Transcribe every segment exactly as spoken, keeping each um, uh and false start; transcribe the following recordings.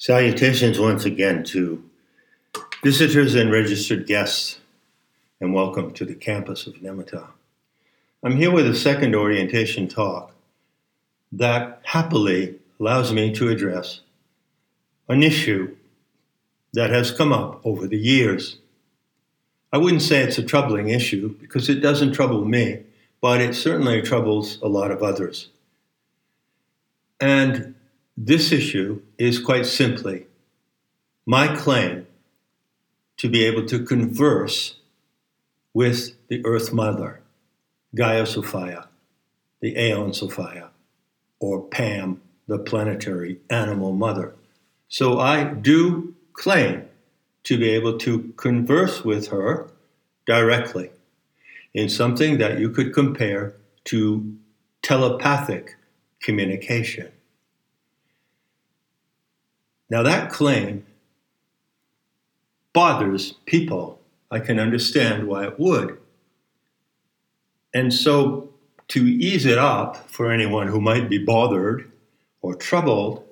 Salutations once again to visitors and registered guests, and welcome to the campus of Nematta. I'm here with a second orientation talk that happily allows me to address an issue that has come up over the years. I wouldn't say it's a troubling issue because it doesn't trouble me, but it certainly troubles a lot of others. And this issue is quite simply my claim to be able to converse with the Earth Mother, Gaia Sophia, the Aeon Sophia, or Pam, the planetary animal mother. So I do claim to be able to converse with her directly in something that you could compare to telepathic communication. Now that claim bothers people. I can understand why it would. And so to ease it up for anyone who might be bothered or troubled,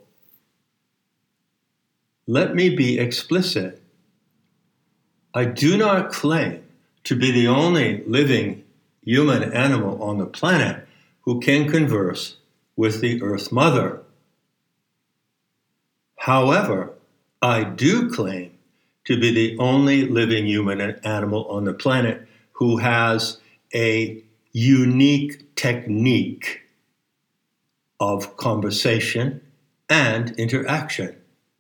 let me be explicit. I do not claim to be the only living human animal on the planet who can converse with the Earth Mother. However, I do claim to be the only living human animal on the planet who has a unique technique of conversation and interaction.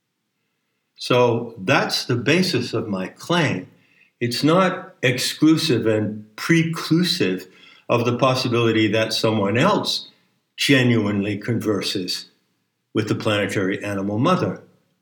So that's the basis of my claim. It's not exclusive and preclusive of the possibility that someone else genuinely converses with the planetary animal mother.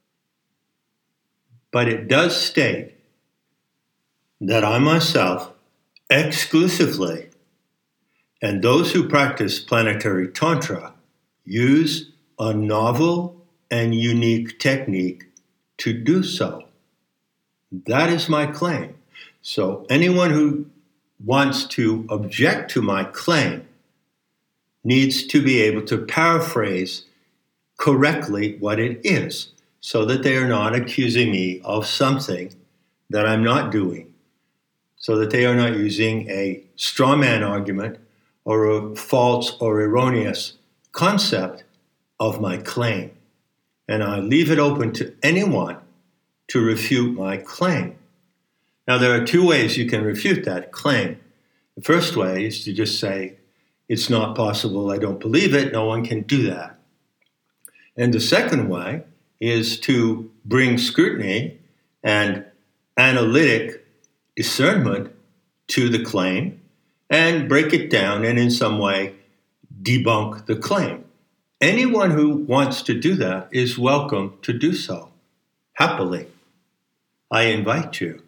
But it does state that I myself, exclusively, and those who practice planetary tantra, use a novel and unique technique to do so. That is my claim. So anyone who wants to object to my claim needs to be able to paraphrase correctly what it is, so that they are not accusing me of something that I'm not doing, so that they are not using a straw man argument or a false or erroneous concept of my claim. And I leave it open to anyone to refute my claim. Now, there are two ways you can refute that claim. The first way is to just say, it's not possible, I don't believe it, no one can do that. And the second way is to bring scrutiny and analytic discernment to the claim and break it down and in some way debunk the claim. Anyone who wants to do that is welcome to do so. Happily, I invite you.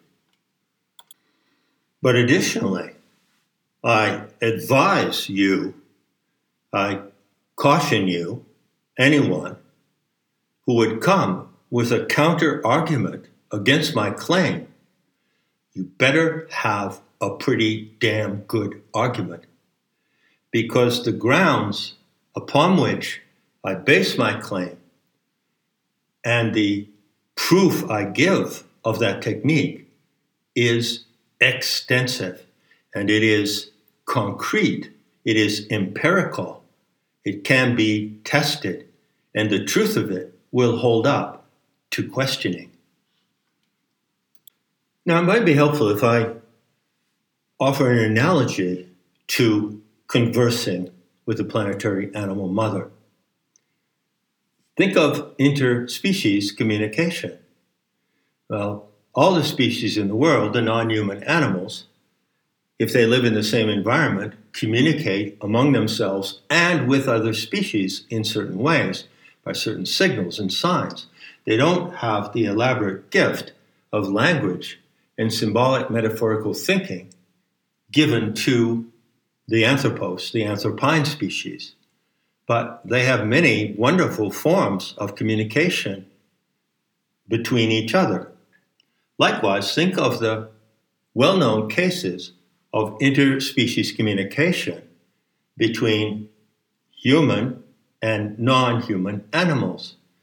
But additionally, I advise you, I caution you, anyone who would come with a counter argument against my claim, you better have a pretty damn good argument. Because the grounds upon which I base my claim and the proof I give of that technique is extensive, and it is concrete, it is empirical, it can be tested, and the truth of it will hold up to questioning. Now, it might be helpful if I offer an analogy to conversing with the planetary animal mother. Think of interspecies communication. Well, all the species in the world, the non-human animals, if they live in the same environment, communicate among themselves and with other species in certain ways, by certain signals and signs. They don't have the elaborate gift of language and symbolic metaphorical thinking given to the anthropos, the anthropine species. But they have many wonderful forms of communication between each other. Likewise, think of the well-known cases of interspecies communication between human and non-human animals.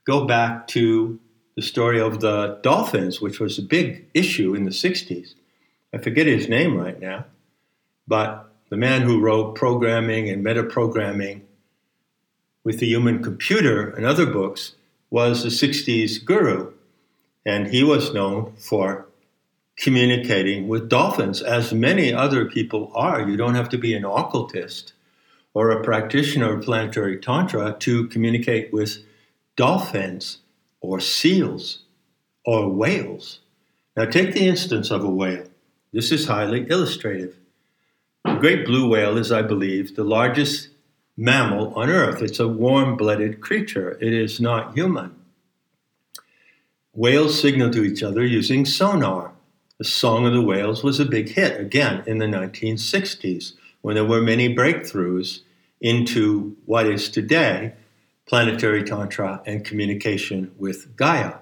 go back to the story of the dolphins, which was a big issue in the sixties. I forget his name right now, but the man who wrote Programming and Metaprogramming with the Human Computer and other books was a sixties guru, and he was known for communicating with dolphins, as many other people are. You don't have to be an occultist or a practitioner of planetary tantra to communicate with dolphins or seals or whales. Now take the instance of a whale. This is highly illustrative. The great blue whale is, I believe, the largest mammal on Earth. It's a warm-blooded creature. It is not human. Whales signal to each other using sonar. The Song of the Whales was a big hit, again, in the nineteen sixties, when there were many breakthroughs into what is today planetary tantra and communication with Gaia.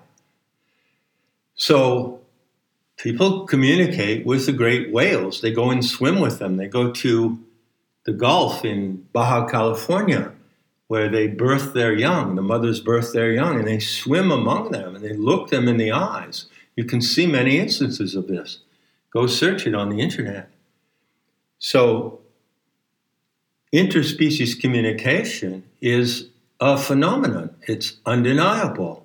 So people communicate with the great whales. They go and swim with them. They go to the Gulf in Baja California, where they birth their young. The mothers birth their young, and they swim among them, and they look them in the eyes. You can see many instances of this. Go search it on the internet. So interspecies communication is a phenomenon. It's undeniable.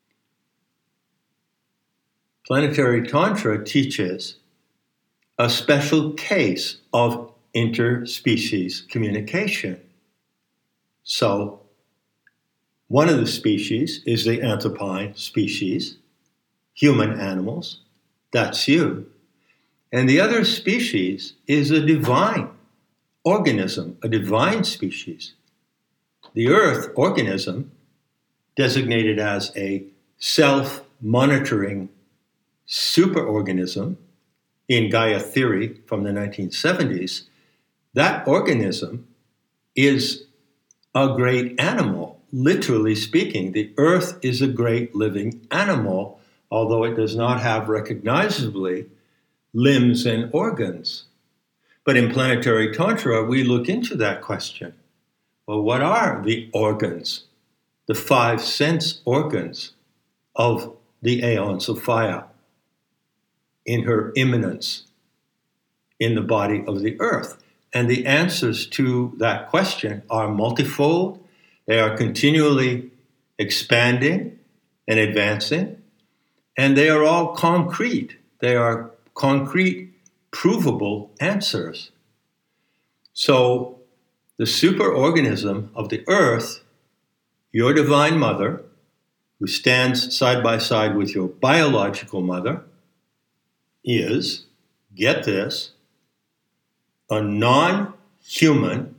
Planetary Tantra teaches a special case of interspecies communication. So one of the species is the anthropine species, human animals, that's you. And the other species is a divine organism, a divine species. The Earth organism, designated as a self-monitoring superorganism in Gaia theory from the nineteen seventies, that organism is a great animal, literally speaking. The Earth is a great living animal, although it does not have recognizably limbs and organs. But in planetary tantra, we look into that question. Well, what are the organs, the five sense organs of the Aeon Sophia in her immanence in the body of the Earth? And the answers to that question are multifold. They are continually expanding and advancing. And they are all concrete. They are concrete, provable answers. So the superorganism of the Earth, your divine mother, who stands side by side with your biological mother, is, get this, a non-human,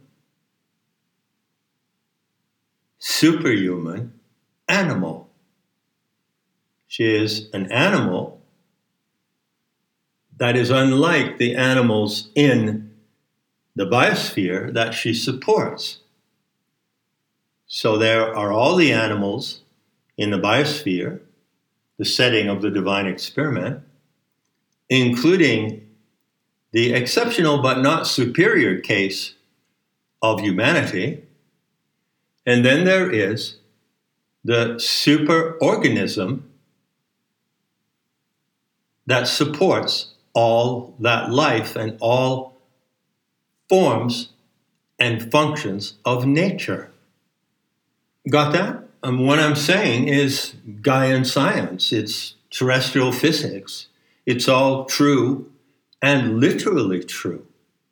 superhuman animal. She is an animal that is unlike the animals in the biosphere that she supports. So there are all the animals in the biosphere, the setting of the divine experiment, including the exceptional but not superior case of humanity. And then there is the superorganism that supports all that life and all forms and functions of nature. Got that? Um, what I'm saying is Gaian science. It's terrestrial physics. It's all true and literally true.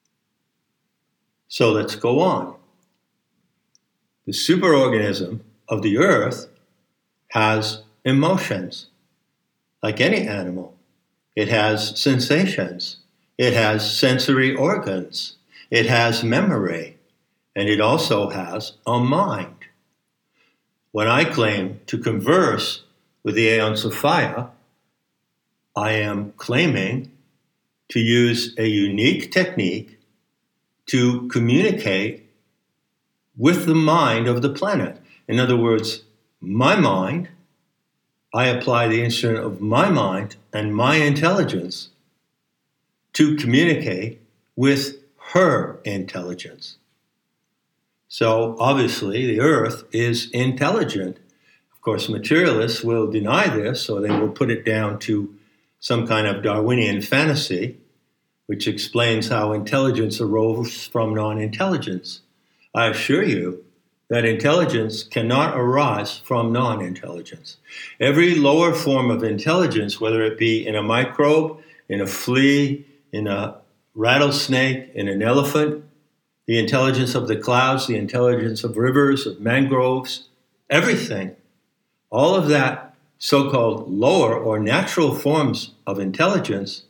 So let's go on. The superorganism of the Earth has emotions, like any animal. It has sensations. It has sensory organs. It has memory. And it also has a mind. When I claim to converse with the Aeon Sophia, I am claiming to use a unique technique to communicate with the mind of the planet. In other words, my mind, I apply the instrument of my mind and my intelligence to communicate with her intelligence. So obviously the Earth is intelligent. Of Of course, materialists will deny this, or they will put it down to some kind of Darwinian fantasy, which explains how intelligence arose from non-intelligence. I assure you that intelligence cannot arise from non-intelligence. Every lower form of intelligence, whether it be in a microbe, in a flea, in a rattlesnake, in an elephant, the intelligence of the clouds, the intelligence of rivers, of mangroves, everything, all of that so-called lower or natural forms of intelligence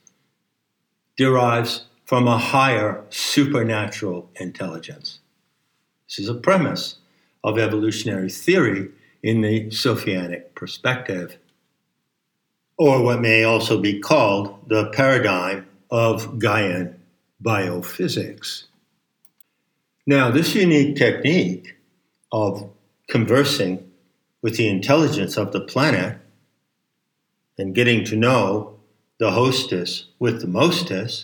derives from a higher supernatural intelligence. This is a premise of evolutionary theory in the Sophianic perspective, or what may also be called the paradigm of Gaian biophysics. Now, this unique technique of conversing with the intelligence of the planet and getting to know the hostess with the mostess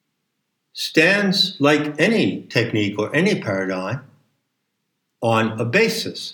stands, like any technique or any paradigm, on a basis.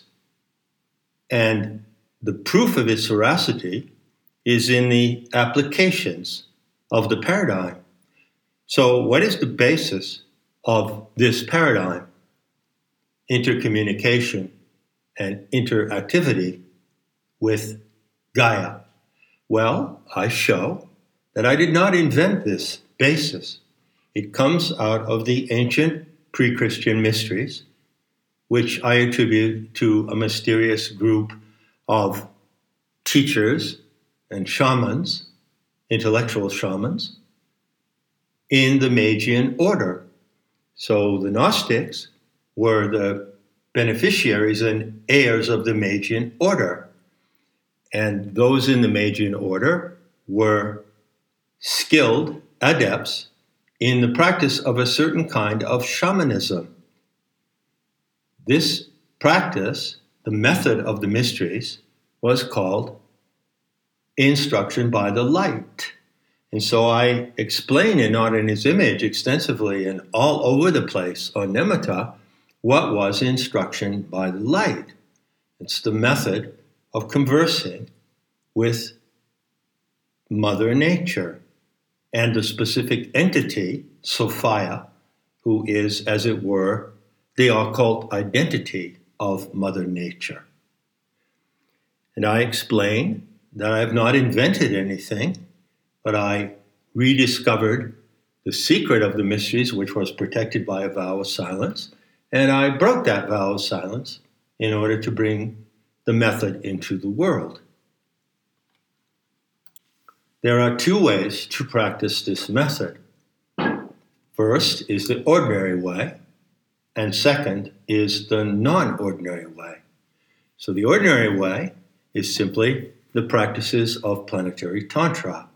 And the proof of its veracity is in the applications of the paradigm. So what is the basis of this paradigm? Intercommunication and interactivity with Gaia. Well, I show that I did not invent this basis. It comes out of the ancient pre-Christian mysteries, which I attribute to a mysterious group of teachers and shamans, intellectual shamans, in the Magian order. So the Gnostics were the beneficiaries and heirs of the Magian order. And those in the Magian order were skilled adepts in the practice of a certain kind of shamanism. This practice, the method of the mysteries, was called instruction by the light. And so I explain in Not in His Image extensively and all over the place on Nimitta what was instruction by the light. It's the method of conversing with Mother Nature and the specific entity, Sophia, who is, as it were, the occult identity of Mother Nature. And I explain that I have not invented anything, but I rediscovered the secret of the mysteries, which was protected by a vow of silence, and I broke that vow of silence in order to bring the method into the world. There are two ways to practice this method. First is the ordinary way, and second is the non-ordinary way. So the ordinary way is simply the practices of planetary tantra.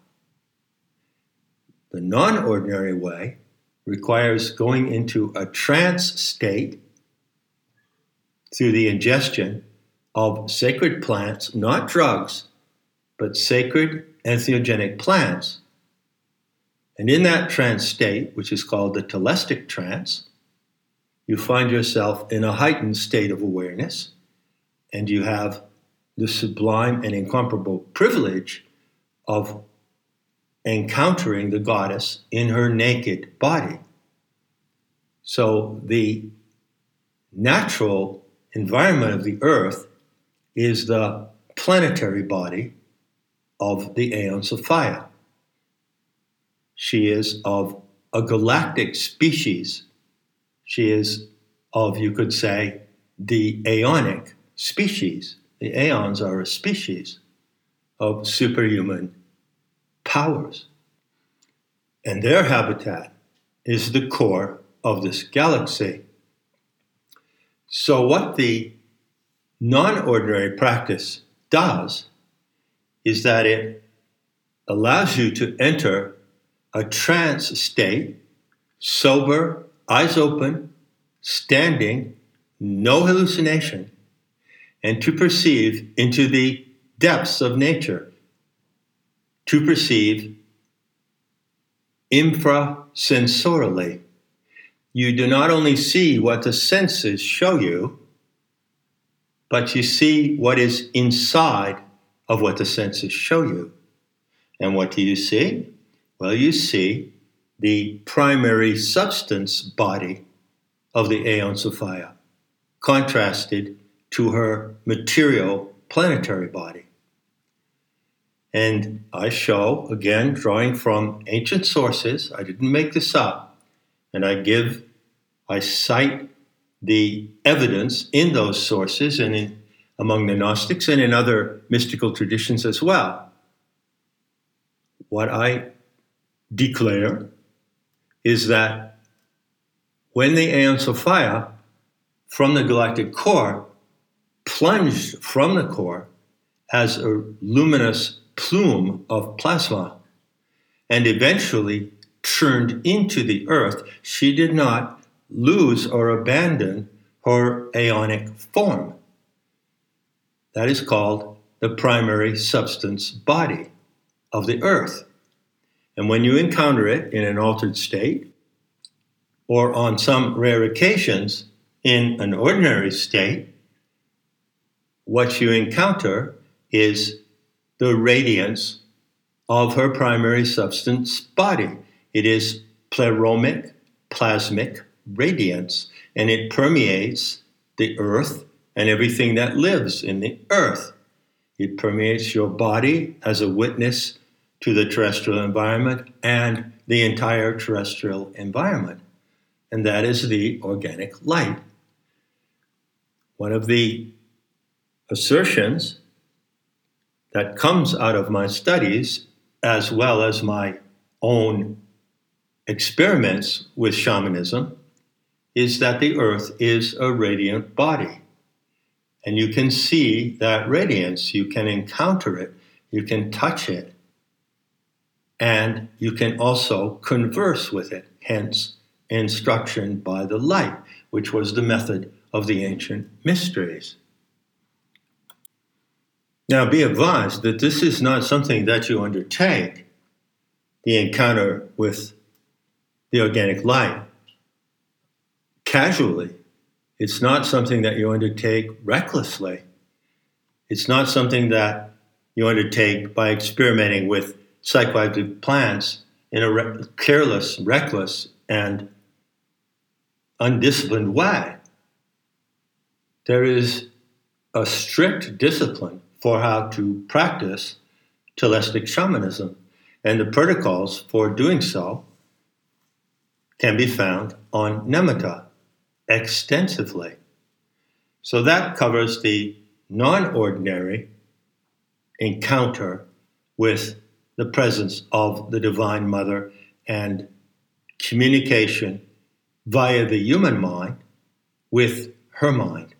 The non-ordinary way requires going into a trance state through the ingestion of sacred plants, not drugs, but sacred entheogenic plants. And in that trance state, which is called the telestic trance, you find yourself in a heightened state of awareness, and you have the sublime and incomparable privilege of encountering the goddess in her naked body. So the natural environment of the earth is the planetary body of the Aeon Sophia. She is of a galactic species. She is of, you could say, the aeonic species. The aeons are a species of superhuman powers. And their habitat is the core of this galaxy. So what the non-ordinary practice does is that it allows you to enter a trance state, sober, eyes open, standing, no hallucination, and to perceive into the depths of nature, to perceive infrasensorily. You do not only see what the senses show you, but you see what is inside of what the senses show you. And what do you see? Well, you see the primary substance body of the Aeon Sophia, contrasted to her material planetary body. And I show, again, drawing from ancient sources, I didn't make this up, and I give, I cite the evidence in those sources and in, among the Gnostics and in other mystical traditions as well. What I declare is that when the Aeon Sophia from the galactic core plunged from the core as a luminous plume of plasma and eventually turned into the earth, she did not lose or abandon her aeonic form. That is called the primary substance body of the earth. And when you encounter it in an altered state, or on some rare occasions in an ordinary state, what you encounter is the radiance of her primary substance body. It is pleromic, plasmic radiance, and it permeates the earth and everything that lives in the earth. It permeates your body as a witness to the terrestrial environment and the entire terrestrial environment. And that is the organic light. One of the assertions that comes out of my studies, as well as my own experiments with shamanism, is that the earth is a radiant body. And you can see that radiance, you can encounter it, you can touch it, and you can also converse with it, hence instruction by the light, which was the method of the ancient mysteries. Now, be advised that this is not something that you undertake, the encounter with the organic light, casually. It's not something that you undertake recklessly. It's not something that you undertake by experimenting with psychoactive plants in a re- careless, reckless, and undisciplined way. There is a strict discipline for how to practice telistic shamanism, and the protocols for doing so can be found on Nematta extensively. So that covers the non-ordinary encounter with the presence of the Divine Mother and communication via the human mind with her mind.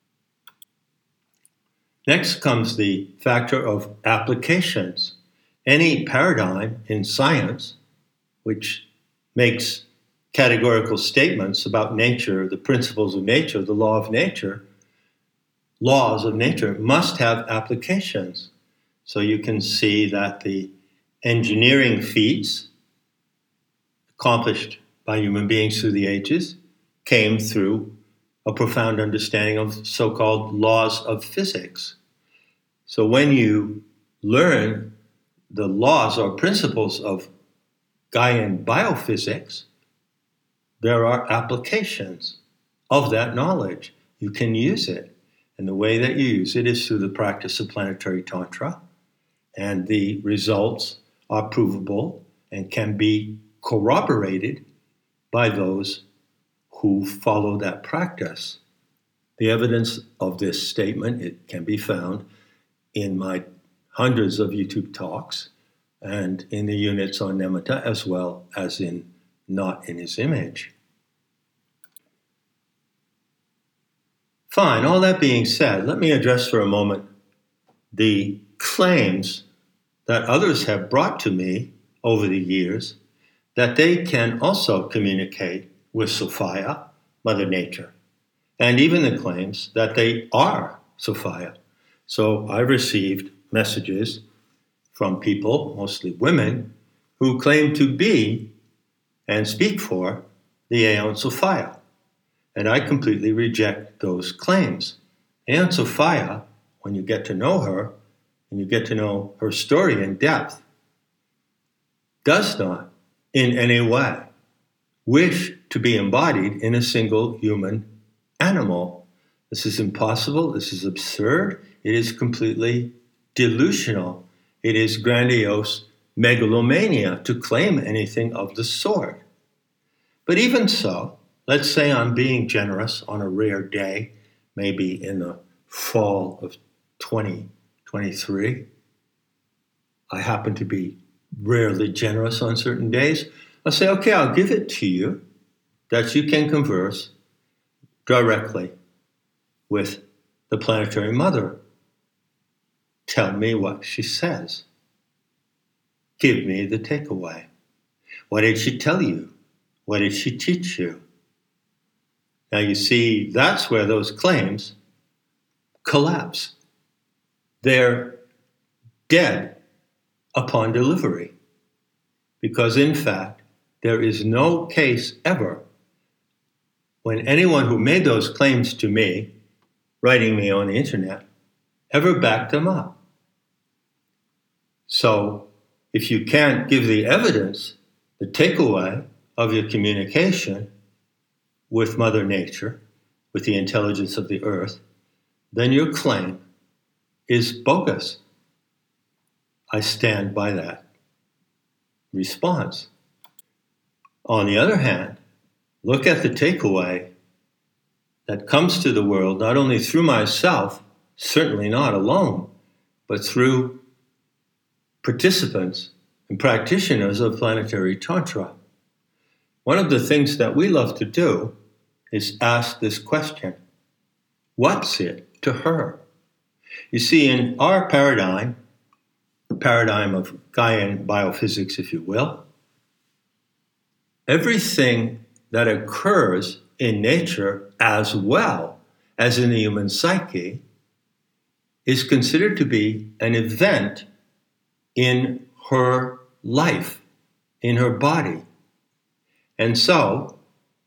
Next comes the factor of applications. Any paradigm in science which makes categorical statements about nature, the principles of nature, the law of nature, laws of nature must have applications. So you can see that the engineering feats accomplished by human beings through the ages came through a profound understanding of so-called laws of physics. So when you learn the laws or principles of Gaian biophysics, there are applications of that knowledge. You can use it. And the way that you use it is through the practice of planetary tantra. And the results are provable and can be corroborated by those who follow that practice. The evidence of this statement, it can be found in my hundreds of YouTube talks and in the units on Nematta, as well as in Not in His Image. Fine, all that being said, let me address for a moment the claims that others have brought to me over the years that they can also communicate with Sophia, Mother Nature, and even the claims that they are Sophia. So I received messages from people, mostly women, who claim to be and speak for the Aeon Sophia. And I completely reject those claims. Aunt Sophia, when you get to know her, and you get to know her story in depth, does not in any way wish to be embodied in a single human animal. This is impossible. This is absurd. It is completely delusional. It is grandiose megalomania to claim anything of the sort. But even so, let's say I'm being generous on a rare day, maybe in the fall of twenty twenty-three. I happen to be rarely generous on certain days. I'll say, okay, I'll give it to you that you can converse directly with the planetary mother. Tell me what she says. Give me the takeaway. What did she tell you? What did she teach you? Now you see, that's where those claims collapse. They're dead upon delivery. Because in fact, there is no case ever when anyone who made those claims to me, writing me on the internet, ever backed them up. So if you can't give the evidence, the takeaway of your communication with Mother Nature, with the intelligence of the earth, then your claim is bogus. I stand by that response. On the other hand, look at the takeaway that comes to the world not only through myself, certainly not alone, but through participants and practitioners of planetary Tantra. One of the things that we love to do is ask this question: what's it to her? You see, in our paradigm, the paradigm of Gaian biophysics, if you will, everything that occurs in nature as well as in the human psyche is considered to be an event in her life, in her body. And so,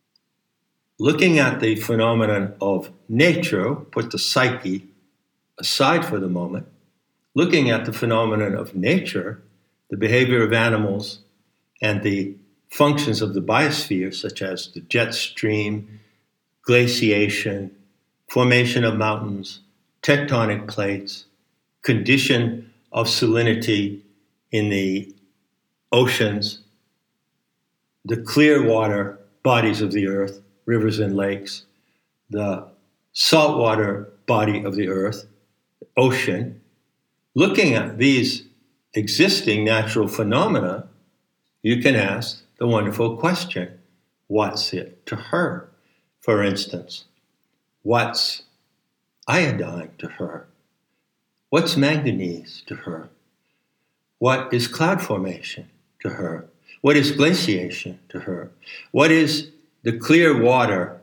looking at the phenomenon of nature, put the psyche aside for the moment, looking at the phenomenon of nature, the behavior of animals, and the functions of the biosphere, such as the jet stream, glaciation, formation of mountains, tectonic plates, condition of salinity in the oceans, the clear water bodies of the earth, rivers and lakes, the saltwater body of the earth, ocean. Looking at these existing natural phenomena, you can ask the wonderful question, what's it to her? For instance, what's iodine to her? What's manganese to her? What is cloud formation to her? What is glaciation to her? What is the clear water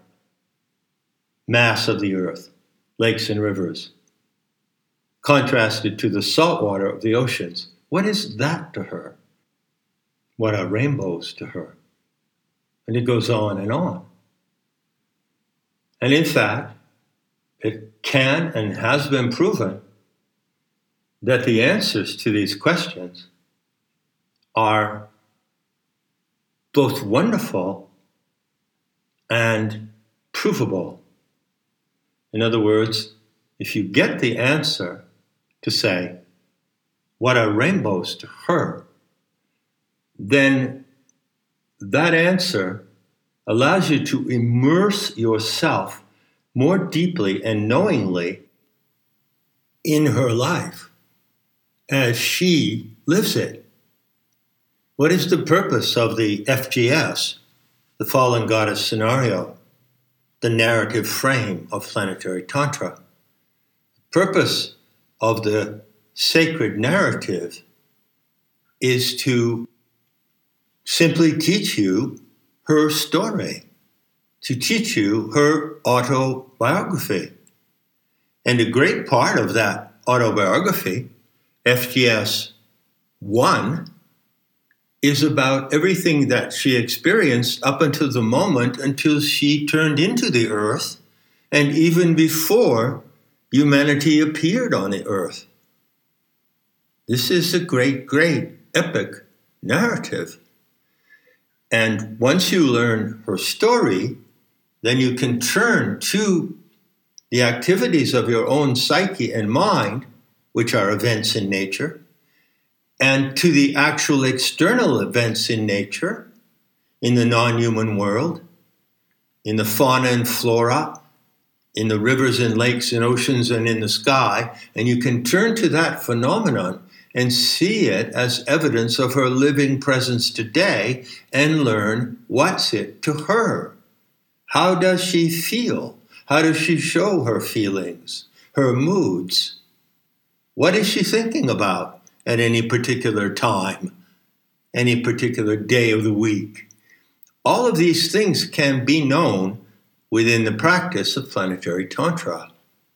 mass of the earth, lakes and rivers, contrasted to the salt water of the oceans? What is that to her? What are rainbows to her? And it goes on and on. And in fact, it can and has been proven that the answers to these questions are both wonderful and provable. In other words, if you get the answer to say, what are rainbows to her, then that answer allows you to immerse yourself more deeply and knowingly in her life as she lives it. What is the purpose of the F G S, the Fallen Goddess Scenario, the narrative frame of planetary Tantra? The purpose of the sacred narrative is to simply teach you her story, to teach you her autobiography. And a great part of that autobiography, F G S one, is about everything that she experienced up until the moment until she turned into the earth, and even before humanity appeared on the earth. This is a great, great epic narrative. And once you learn her story, then you can turn to the activities of your own psyche and mind, which are events in nature, and to the actual external events in nature, in the non-human world, in the fauna and flora, in the rivers and lakes and oceans and in the sky, and you can turn to that phenomenon and see it as evidence of her living presence today and learn what's it to her. How does she feel? How does she show her feelings, her moods? What is she thinking about at any particular time, any particular day of the week? All of these things can be known within the practice of planetary tantra.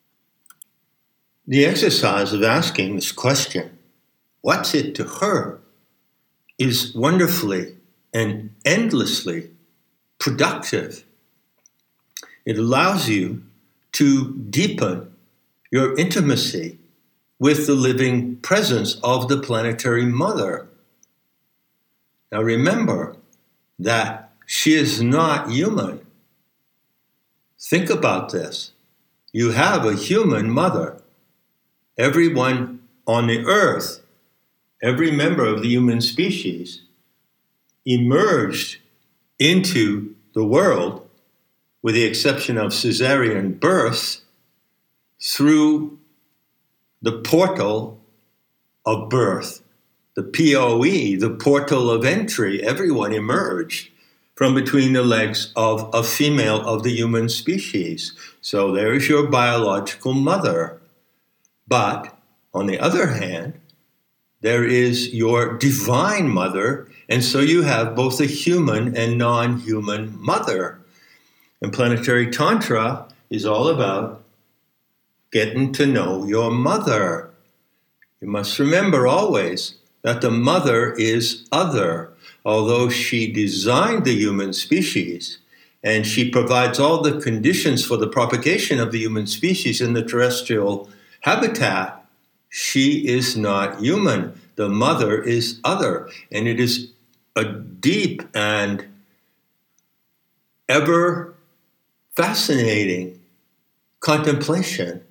The exercise of asking this question, what's it to her, is wonderfully and endlessly productive. It allows you to deepen your intimacy with the living presence of the planetary mother. Now remember that she is not human. Think about this. You have a human mother. Everyone on the earth, every member of the human species, emerged into the world, with the exception of cesarean births, through the portal of birth, the P O E, the portal of entry. Everyone emerged from between the legs of a female of the human species. So there is your biological mother. But on the other hand, there is your divine mother, and so you have both a human and non-human mother. And planetary tantra is all about getting to know your mother. You must remember always that the mother is other. Although she designed the human species and she provides all the conditions for the propagation of the human species in the terrestrial habitat, she is not human. The mother is other. And it is a deep and ever fascinating contemplation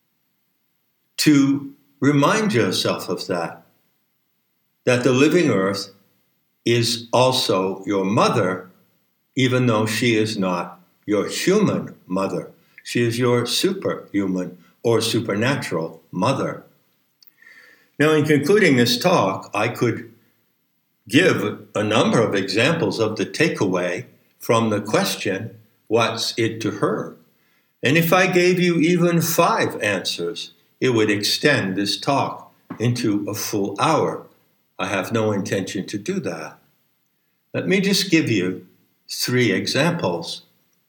to remind yourself of that, that the living earth is also your mother, even though she is not your human mother. She is your superhuman or supernatural mother. Now, in concluding this talk, I could give a number of examples of the takeaway from the question, what's it to her? And if I gave you even five answers, it would extend this talk into a full hour. I have no intention to do that. Let me just give you three examples.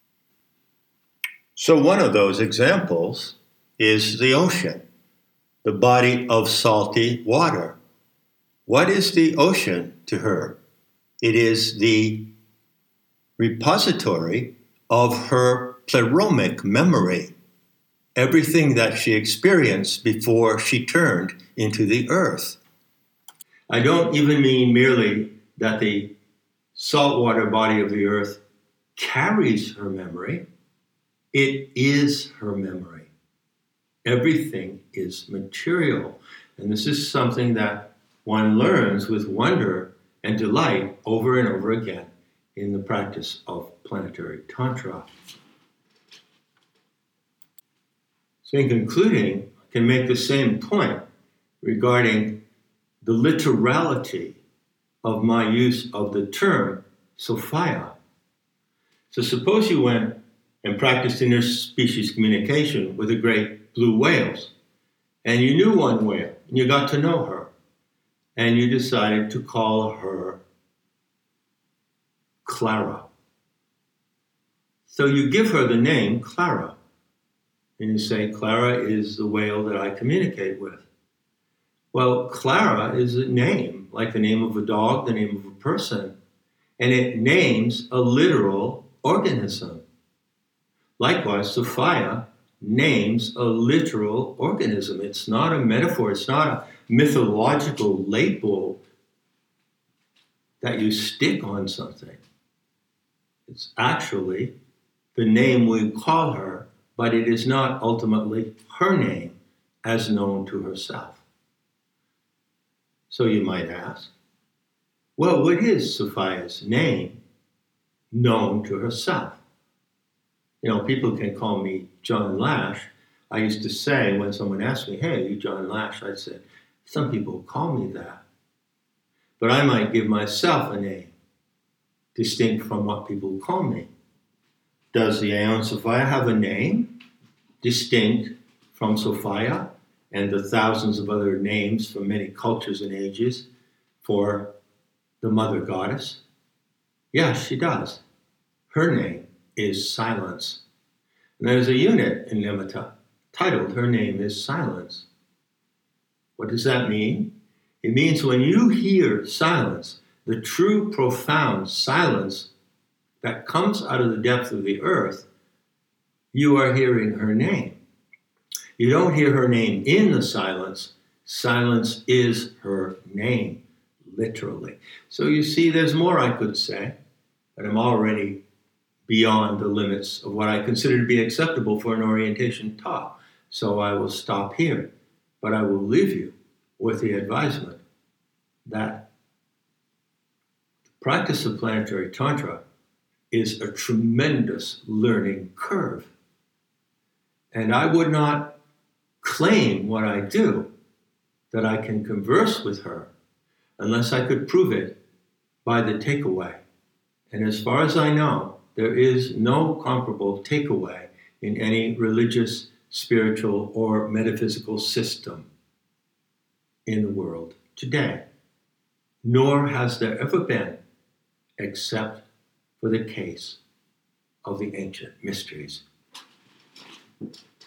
So one of those examples is the ocean, the body of salty water. What is the ocean to her? It is the repository of her pleromic memory, everything that she experienced before she turned into the earth. I don't even mean merely that the saltwater body of the earth carries her memory. It is her memory. Everything is material. And this is something that one learns with wonder and delight over and over again in the practice of planetary tantra. So in concluding, I can make the same point regarding the literality of my use of the term Sophia. So suppose you went and practiced interspecies communication with the great blue whales, and you knew one whale, and you got to know her, and you decided to call her Clara. So you give her the name Clara, and you say, Clara is the whale that I communicate with. Well, Clara is a name, like the name of a dog, the name of a person, and it names a literal organism. Likewise, Sophia names a literal organism. It's not a metaphor. It's not a mythological label that you stick on something. It's actually the name we call her, but it is not ultimately her name as known to herself. So you might ask, well, what is Sophia's name known to herself? You know, people can call me John Lash. I used to say when someone asked me, hey, are you John Lash? I'd say, some people call me that. But I might give myself a name distinct from what people call me. Does the Aeon Sophia have a name distinct from Sophia and the thousands of other names from many cultures and ages for the mother goddess? Yes, she does. Her name is Silence. And there's a unit in Nimitta titled Her Name is Silence. What does that mean? It means when you hear silence, the true profound silence that comes out of the depth of the earth, you are hearing her name. You don't hear her name in the silence. Silence is her name, literally. So you see, there's more I could say, but I'm already beyond the limits of what I consider to be acceptable for an orientation talk. So I will stop here, but I will leave you with the advisement that the practice of planetary tantra is a tremendous learning curve. And I would not claim what I do, that I can converse with her, unless I could prove it by the takeaway. And as far as I know, there is no comparable takeaway in any religious, spiritual, or metaphysical system in the world today. Nor has there ever been, except for the case of the ancient mysteries.